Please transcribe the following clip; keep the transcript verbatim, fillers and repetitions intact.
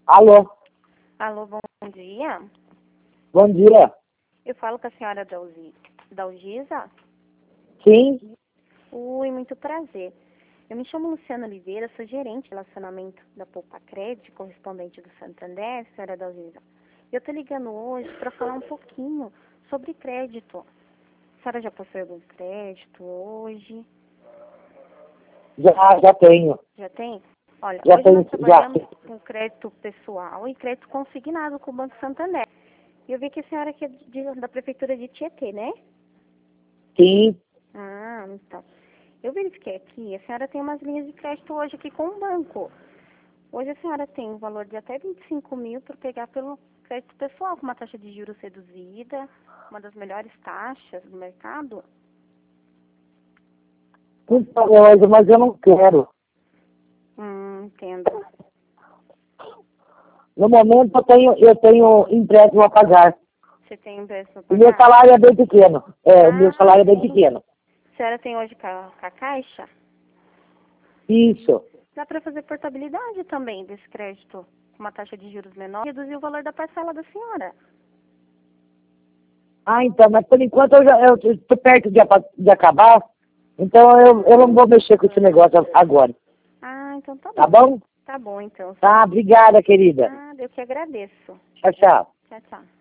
Alô, Alô, bom dia. bom dia. Eu falo com a senhora Dalzi- Dalgisa. Sim, Oi, muito prazer. Eu me chamo Luciana Oliveira, sou gerente de relacionamento da Poupa Crédito, correspondente do Santander, senhora Dalgisa. Eu estou ligando hoje para falar um pouquinho sobre crédito. A senhora já possui algum crédito hoje? já, já tenho. Já tem? Olha, Já hoje tenho, nós já. trabalhamos com crédito pessoal e crédito consignado com o Banco Santander. E eu vi que a senhora aqui é de- da Prefeitura de Tietê, né? Sim, Ah, então. Eu verifiquei aqui, a senhora tem umas linhas de crédito hoje aqui com o banco. Hoje a senhora tem um valor de até vinte e cinco mil para pegar pelo crédito pessoal, com uma taxa de juros reduzida, uma das melhores taxas do mercado. então, hoje, mas eu não quero. Hum, entendo. No momento eu tenho, eu tenho empréstimo a pagar. Você tem empréstimo E para meu pagar? salário é bem pequeno. É, o meu Ah, salário é bem sim. pequeno. A senhora tem hoje com a, com a Caixa? Isso. Dá para fazer portabilidade também desse crédito com uma taxa de juros menor e reduzir o valor da parcela da senhora. Ah, então, mas por enquanto eu já estou perto de, apa- de acabar, então eu, eu não vou mexer com esse negócio agora. Ah, então tá bom. Tá bom? Tá bom, então. Tá, obrigada, querida. Ah, eu que agradeço. Tchau, tchau. Tchau, tchau.